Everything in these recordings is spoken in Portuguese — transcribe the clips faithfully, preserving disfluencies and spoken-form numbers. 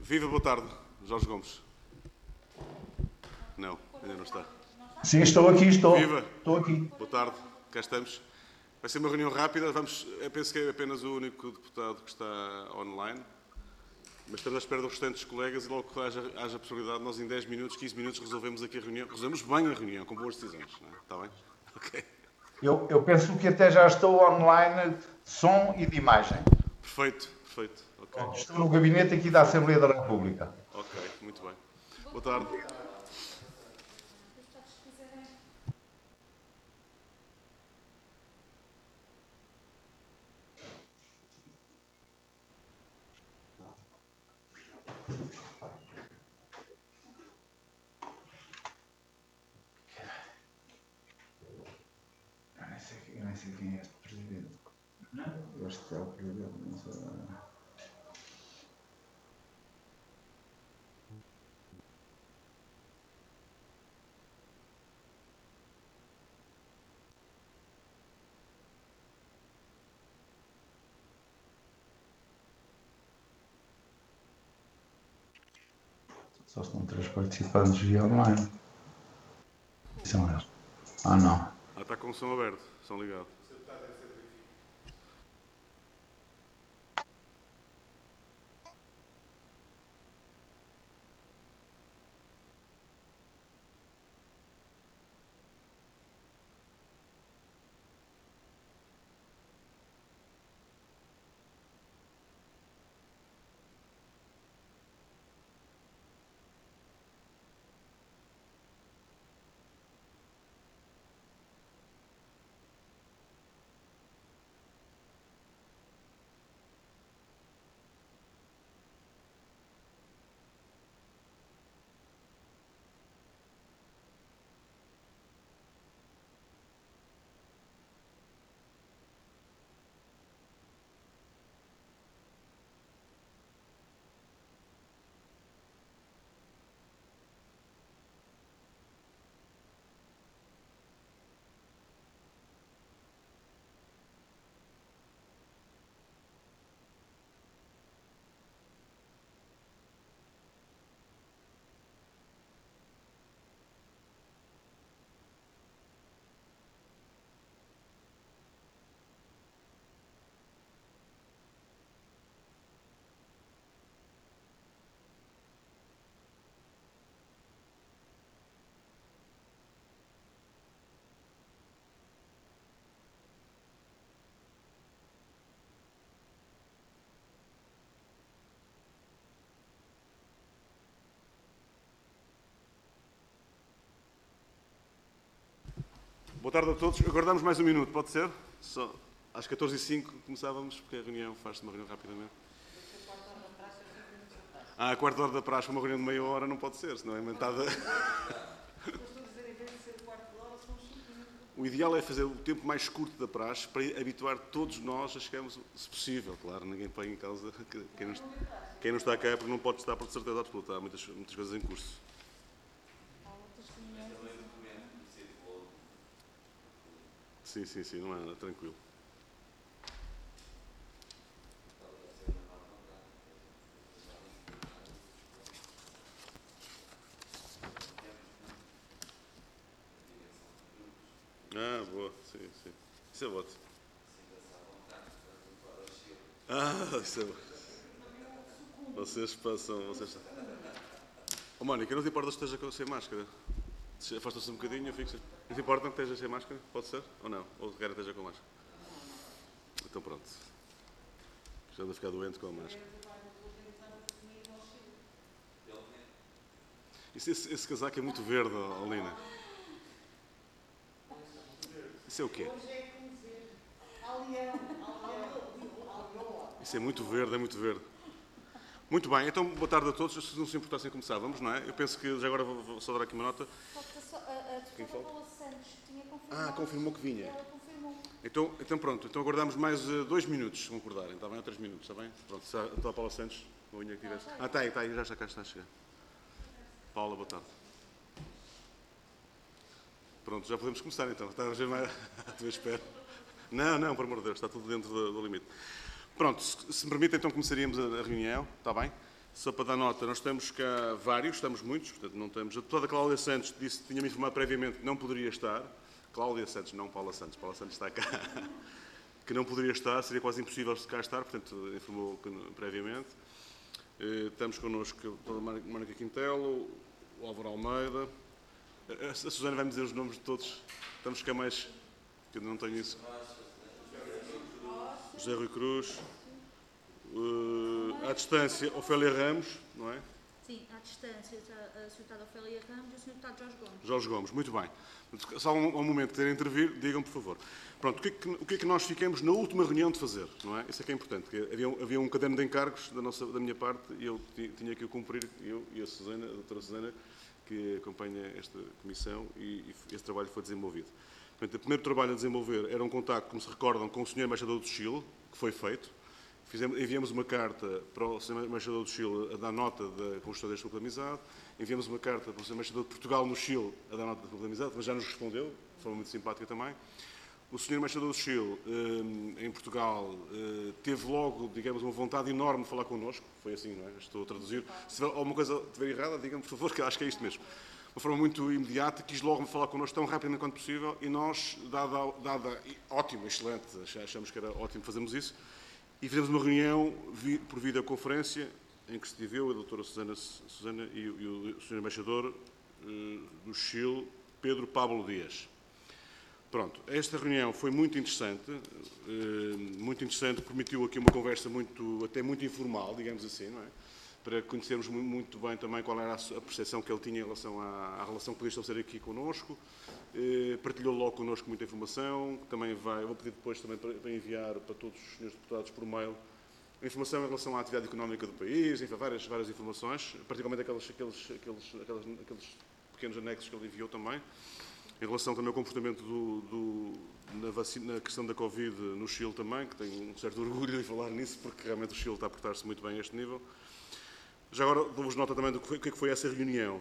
Viva, boa tarde. Jorge Gomes. Não, ainda não está. Sim, estou aqui, estou. Viva. Estou aqui. Boa tarde, cá estamos. Vai ser uma reunião rápida. Vamos, eu penso que é apenas o único deputado que está online. Mas estamos à espera dos restantes colegas e logo que haja, haja a possibilidade, nós em dez minutos, quinze minutos resolvemos aqui a reunião. Resolvemos bem a reunião, com boas decisões. Não é? Está bem? Ok. Eu, eu penso que até já estou online de som e de imagem. Perfeito, perfeito. Okay. Estou no gabinete aqui da Assembleia da República. Ok, muito bem. Boa tarde. Eu nem sei, eu nem sei quem é este presidente. Este é o presidente, não sei. Só estão três participantes via online. São eles. Ah, não. Ah, está com o som aberto, som ligado. Boa tarde a todos. Aguardamos mais um minuto, pode ser? Só às catorze e cinco começávamos, porque a reunião faz-se uma reunião rapidamente. Ah, a quarta hora da praxe, uma reunião de meia hora, não pode ser, senão é inventada. O ideal é fazer o tempo mais curto da praxe para habituar todos nós a chegarmos, se possível, claro, ninguém põe em causa quem não, quem não está cá é porque não pode estar por certeza absoluta, há muitas, muitas coisas em curso. Sim, sim, sim, não é nada, tranquilo. Ah, boa, sim, sim. Isso é ótimo. Ah, isso é bom. Vocês passam, vocês... Oh, Mónica, não te importas que esteja sem máscara? Afasta-se um bocadinho, eu fico sem... Não te importa que esteja sem máscara? Pode ser? Ou não? Ou quer que esteja com máscara? Então pronto. Já anda a ficar doente com a máscara. Isso, esse, esse casaco é muito verde, Alina. Isso é o quê? Isso é muito verde, é muito verde. Muito bem, então boa tarde a todos. Se não se importassem começar, vamos, não é? Eu penso que já agora vou, vou só dar aqui uma nota. Falta só, a, a deputada Paula Santos tinha confirmado. Ah, confirmou que vinha. Ela confirmou. Então, então pronto, então aguardamos mais uh, dois minutos, se concordarem, está bem? Ou três minutos, está bem? Pronto, se a, a Paula Santos, a unha que tivesse. Ah, está aí, está aí, já está cá, está a chegar. Paula, boa tarde. Pronto, já podemos começar então. Está a ver mais à tua espera. Não, não, por amor de Deus, está tudo dentro do, do limite. Pronto, se, se me permite, então começaríamos a, a reunião, está bem? Só para dar nota, nós temos cá vários, estamos muitos, portanto não temos. A deputada Cláudia Santos disse, tinha-me informado previamente que não poderia estar. Cláudia Santos, não Paula Santos, Paula Santos está cá. Que não poderia estar, seria quase impossível de cá estar, portanto informou previamente. Estamos connosco a Mónica Quintelo, o Álvaro Almeida. A Susana vai-me dizer os nomes de todos. Estamos cá mais, que eu não tenho isso. José Rui Cruz. Uh, à distância, Ofélia Ramos, não é? Sim, à distância está a senhora Ofélia Ramos e o senhor Deputado Jorge Gomes. Jorge Gomes, muito bem. Se há um, um momento de querem intervir, digam, por favor. Pronto, o que, é que, o que é que nós ficamos na última reunião de fazer, não é? Isso é que é importante. Que havia, havia um caderno de encargos da, nossa, da minha parte e eu tinha que o cumprir, eu e a Susana, a doutora Susana, que acompanha esta comissão, e, e esse trabalho foi desenvolvido. Portanto, o primeiro trabalho a desenvolver era um contacto, como se recordam, com o senhor Embaixador do Chile, que foi feito. Fizemos, enviamos uma carta para o senhor Embaixador do Chile a dar nota da construção deste grupo de amizade. Enviamos uma carta para o senhor Embaixador de Portugal no Chile a dar nota do grupo de amizade, mas já nos respondeu, de forma muito simpática também. O senhor Embaixador do Chile, em Portugal, teve logo, digamos, uma vontade enorme de falar connosco. Foi assim, não é? Estou a traduzir. Se alguma coisa estiver errada, digam-me, por favor, que acho que é isto mesmo. De uma forma muito imediata, quis logo falar connosco tão rapidamente quanto possível e nós, dada, dada ótimo, excelente, achamos que era ótimo fazermos isso, e fizemos uma reunião por videoconferência em que estive eu, a doutora Susana, Susana e, e o senhor Embaixador uh, do Chile, Pedro Pablo Dias. Pronto, esta reunião foi muito interessante, uh, muito interessante, permitiu aqui uma conversa muito, até muito informal, digamos assim, não é? Para conhecermos muito bem também qual era a percepção que ele tinha em relação à, à relação que podia estabelecer aqui connosco. Eh, partilhou logo connosco muita informação, que também vai, vou pedir depois também para, para enviar para todos os senhores deputados por mail, informação em relação à atividade económica do país, enfim, várias, várias informações, particularmente aqueles, aqueles, aqueles, aqueles, aqueles pequenos anexos que ele enviou também, em relação também ao comportamento do, do, na, vacina, na questão da Covid no Chile também, que tenho um certo orgulho em falar nisso, porque realmente o Chile está a portar-se muito bem a este nível. Já agora dou-vos nota também do que foi, que foi essa reunião.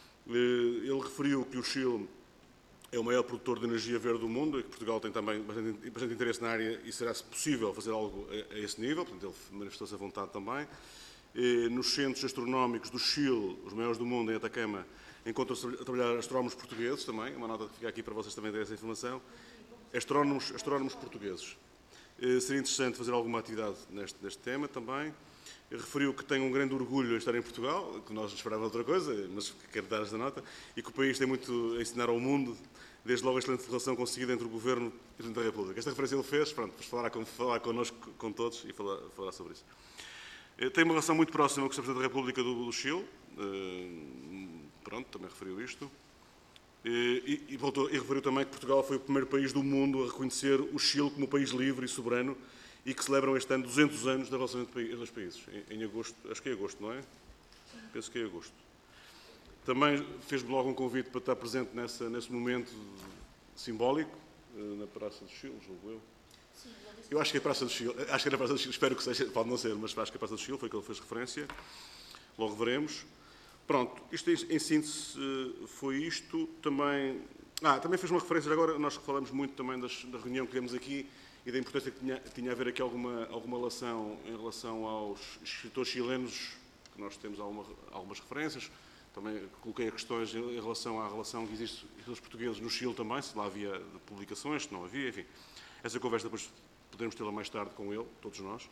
Ele referiu que o Chile é o maior produtor de energia verde do mundo e que Portugal tem também bastante, bastante interesse na área e será possível fazer algo a, a esse nível, portanto ele manifestou-se à vontade também. Nos centros astronómicos do Chile, os maiores do mundo, em Atacama, encontram-se a trabalhar astrónomos portugueses também, uma nota que fica aqui para vocês também terem essa informação. Astrónomos, astrónomos portugueses. Seria interessante fazer alguma atividade neste, neste tema também. Referiu que tem um grande orgulho em estar em Portugal, que nós esperávamos outra coisa, mas quero dar esta nota, e que o país tem muito a ensinar ao mundo, desde logo a excelente relação conseguida entre o Governo e o Presidente da República. Esta referência ele fez, pronto, para falar, falar connosco, com todos, e falar, falar sobre isso. Tem uma relação muito próxima com o Presidente da República do, do Chile, pronto, também referiu isto. E, e, voltou, e referiu também que Portugal foi o primeiro país do mundo a reconhecer o Chile como um país livre e soberano, e que celebram este ano duzentos anos da relação entre os dois países, em, em agosto, acho que é agosto, não é? Penso que é agosto. Também fez-me logo um convite para estar presente nessa, nesse momento simbólico, na Praça do Chile, julgo eu. Sim, eu acho que é a Praça do Chile, acho que é a Praça do Chile, espero que seja, pode não ser, mas acho que é a Praça do Chile, foi que ele fez referência, logo veremos. Pronto, isto em síntese foi isto, também... Ah, também fez uma referência, agora nós falamos muito também das, da reunião que tivemos aqui, e da importância que tinha, tinha a haver aqui alguma, alguma relação em relação aos escritores chilenos, que nós temos alguma, algumas referências. Também coloquei questões em relação à relação que existe entre os portugueses no Chile também, se lá havia publicações, se não havia, enfim. Essa conversa depois podemos tê-la mais tarde com ele, todos nós.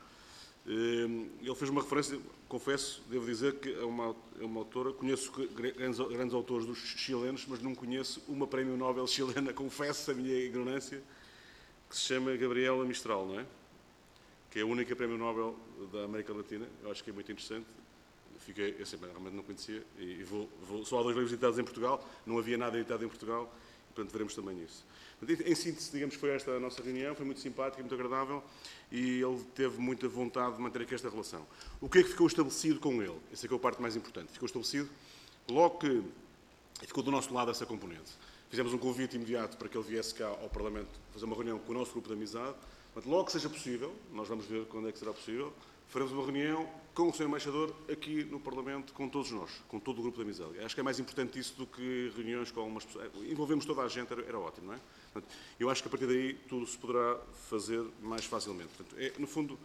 Ele fez uma referência, confesso, devo dizer que é uma, é uma autora, conheço grandes, grandes autores dos chilenos, mas não conheço uma prémio Nobel chilena, confesso a minha ignorância, que se chama Gabriela Mistral, não é? Que é a única prémio Nobel da América Latina. Eu acho que é muito interessante. Fiquei, eu sempre realmente não conhecia. E vou, vou, só há dois livros editados em Portugal, não havia nada editado em Portugal, e, portanto, veremos também isso. Em síntese, digamos, foi esta a nossa reunião, foi muito simpática, muito agradável, e ele teve muita vontade de manter aqui esta relação. O que é que ficou estabelecido com ele? Essa é que é a parte mais importante. Ficou estabelecido, logo que ficou do nosso lado essa componente. Fizemos um convite imediato para que ele viesse cá ao Parlamento fazer uma reunião com o nosso grupo de amizade. Mas logo que seja possível, nós vamos ver quando é que será possível, faremos uma reunião com o senhor Embaixador aqui no Parlamento, com todos nós, com todo o grupo de amizade. Acho que é mais importante isso do que reuniões com algumas pessoas. Envolvemos toda a gente, era, era ótimo, não é? Portanto, eu acho que a partir daí tudo se poderá fazer mais facilmente. Portanto, é, no fundo,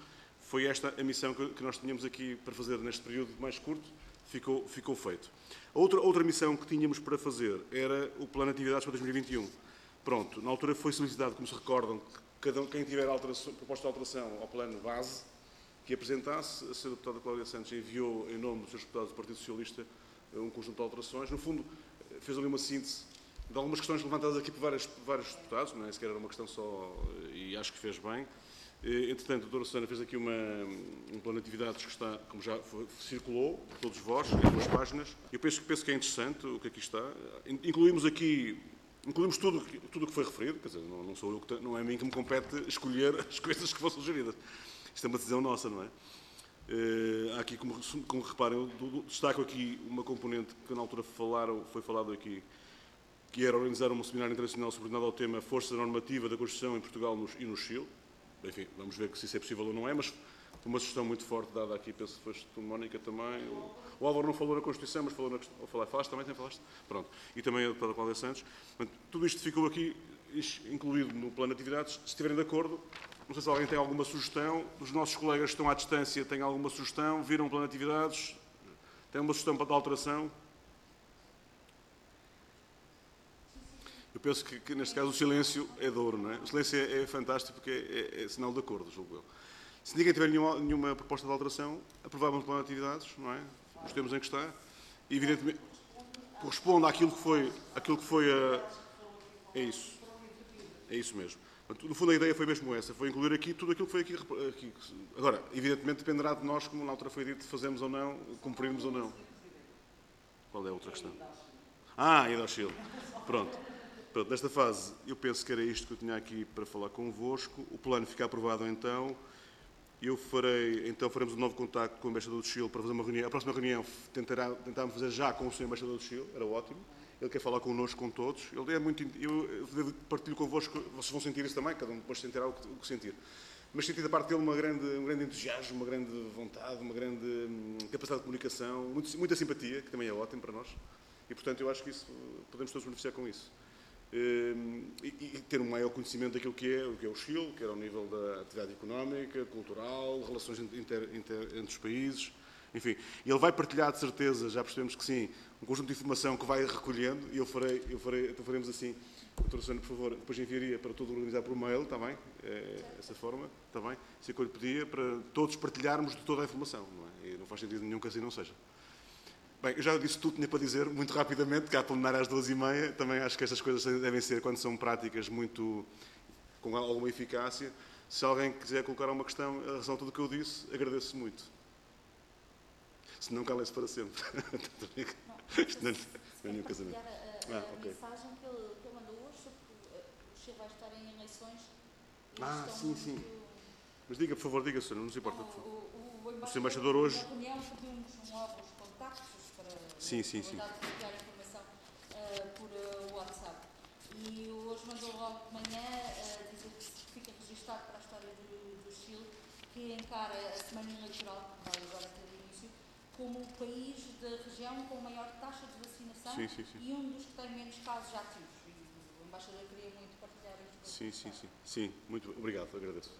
foi esta a missão que, que nós tínhamos aqui para fazer neste período mais curto, ficou, ficou feito. A outra, outra missão que tínhamos para fazer era o plano de atividades para dois mil e vinte e um. Pronto, na altura foi solicitado, como se recordam, que cada, quem tiver alteração, proposta de alteração ao plano base, que apresentasse. A senhora deputada Cláudia Santos enviou, em nome dos seus deputados do Partido Socialista, um conjunto de alterações. No fundo, fez ali uma síntese de algumas questões levantadas aqui por vários, por vários deputados, não é sequer era uma questão só, e acho que fez bem. Entretanto, a doutora Susana fez aqui uma, um plano de atividades que está, como já foi, circulou, por todos vós, em duas páginas. Eu penso, penso que é interessante o que aqui está. Incluímos aqui, incluímos tudo tudo o que foi referido, quer dizer, não, não sou eu que, não é a mim que me compete escolher as coisas que fossem sugeridas. Isto é uma decisão nossa, não é? Uh, há aqui, como, como reparem, eu destaco aqui uma componente que na altura falaram, foi falado aqui, que era organizar um seminário internacional subordinado ao tema Força Normativa da Constituição em Portugal e no Chile. Enfim, vamos ver se isso é possível ou não é, mas foi uma sugestão muito forte dada aqui, penso que foste tu, Mónica, também. O, o Álvaro não falou na Constituição, mas falou na questão. Falaste também, também falaste? Pronto. E também a deputada Cláudia Santos. Portanto, tudo isto ficou aqui incluído no plano de atividades. Se estiverem de acordo, não sei se alguém tem alguma sugestão. Os nossos colegas que estão à distância têm alguma sugestão, viram o plano de atividades, têm uma sugestão para a alteração. Eu penso que, que, neste caso, o silêncio é de ouro, não é? O silêncio é, é fantástico porque é, é, é sinal de acordo, julgo eu. Se ninguém tiver nenhuma, nenhuma proposta de alteração, aprovávamos o plano de atividades, não é? Os termos em que está. E, evidentemente, corresponde àquilo que foi, àquilo que foi a... É isso. É isso mesmo. No fundo, a ideia foi mesmo essa, foi incluir aqui tudo aquilo que foi aqui. aqui. Agora, evidentemente, dependerá de nós, como na altura foi dito, fazemos ou não, cumprirmos ou não. Qual é a outra questão? Ah, a ida ao Chile. Pronto. Pronto. Nesta fase, eu penso que era isto que eu tinha aqui para falar convosco. O plano fica aprovado, então. Eu farei, então, faremos um novo contacto com o embaixador do Chile para fazer uma reunião. A próxima reunião tentará, tentarmos fazer já com o senhor embaixador do Chile, era ótimo. Ele quer falar connosco, com todos. Ele é muito... Eu partilho convosco, vocês vão sentir isso também, cada um depois sentirá o que, o que sentir. Mas senti da parte dele uma grande, um grande entusiasmo, uma grande vontade, uma grande hum, capacidade de comunicação, muito, muita simpatia, que também é ótimo para nós. E, portanto, eu acho que isso, podemos todos beneficiar com isso. Hum, e, e ter um maior conhecimento daquilo que é, o que é o Chile, que era ao nível da atividade económica, cultural, relações inter, inter, entre os países. Enfim, ele vai partilhar, de certeza, já percebemos que sim, um conjunto de informação que vai recolhendo, e eu farei, eu farei, então faremos assim. doutora Susana, por favor, depois enviaria para todo organizar por mail, está bem? É, essa forma, está bem? Isso é que eu lhe pedia, para todos partilharmos de toda a informação, não é? E não faz sentido nenhum que assim não seja. Bem, eu já disse tudo que tinha para dizer, muito rapidamente, que há plenário às duas e meia, também acho que estas coisas devem ser, quando são práticas, muito, com alguma eficácia. Se alguém quiser colocar alguma questão em relação a tudo o que eu disse, agradeço muito. Se não, calem-se para sempre. Isto não é nenhum casamento. A, a, a ah, okay. mensagem que ele, que ele mandou hoje sobre que o Chile vai estar em eleições. Ah, sim, muito... sim. Mas diga, por favor, diga, senhor, não nos importa. Não, o, o, o, o senhor embaixador hoje... Na reunião pedimos novos contactos para sim, sim, sim. enviar informação uh, por uh, WhatsApp. E hoje mandou logo de manhã uh, dizer que fica registado para a história do, do Chile, que encara a semana eleitoral, que vai agora ter início, como o país da região com maior taxa de vacinação sim, sim, sim. e um dos que tem menos casos ativos. E o embaixador queria muito partilhar isto. Sim, sim, sim. Sim, muito obrigado, agradeço.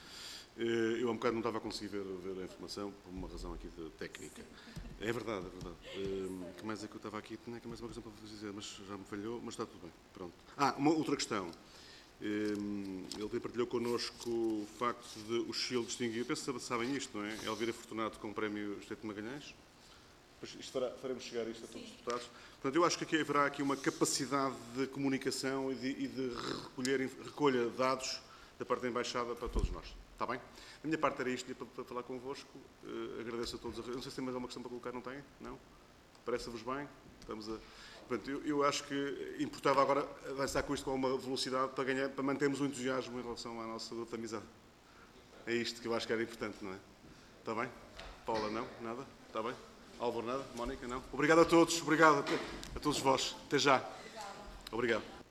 Eu há um bocado não estava a conseguir ver, ver a informação por uma razão aqui de técnica. É verdade, é verdade. O que mais é que eu estava aqui? Tinha aqui mais uma questão para vos dizer, mas já me falhou, mas está tudo bem. Pronto. Ah, uma outra questão. Ele partilhou connosco o facto de o Chile distinguir, eu penso que sabem isto, não é? Elvira Fortunato com o prémio Estado de Magalhães. Isto fará, faremos chegar isto a todos os deputados. Portanto, eu acho que aqui haverá aqui uma capacidade de comunicação e de, e de recolher, recolha de dados da parte da Embaixada para todos nós. Está bem? Da minha parte era isto para, para falar convosco. Uh, agradeço a todos. Não sei se tem mais alguma questão para colocar, não tem? Não? Parece-vos bem? Estamos a... Portanto, eu, eu acho que importava agora avançar com isto com uma velocidade para, ganhar, para mantermos o entusiasmo em relação à nossa luta de amizade. É isto que eu acho que era importante, não é? Está bem? Paula, não? Nada? Está bem? Álvaro, nada? Mónica, não? Obrigado a todos. Obrigado a, a todos vós. Até já. Obrigado.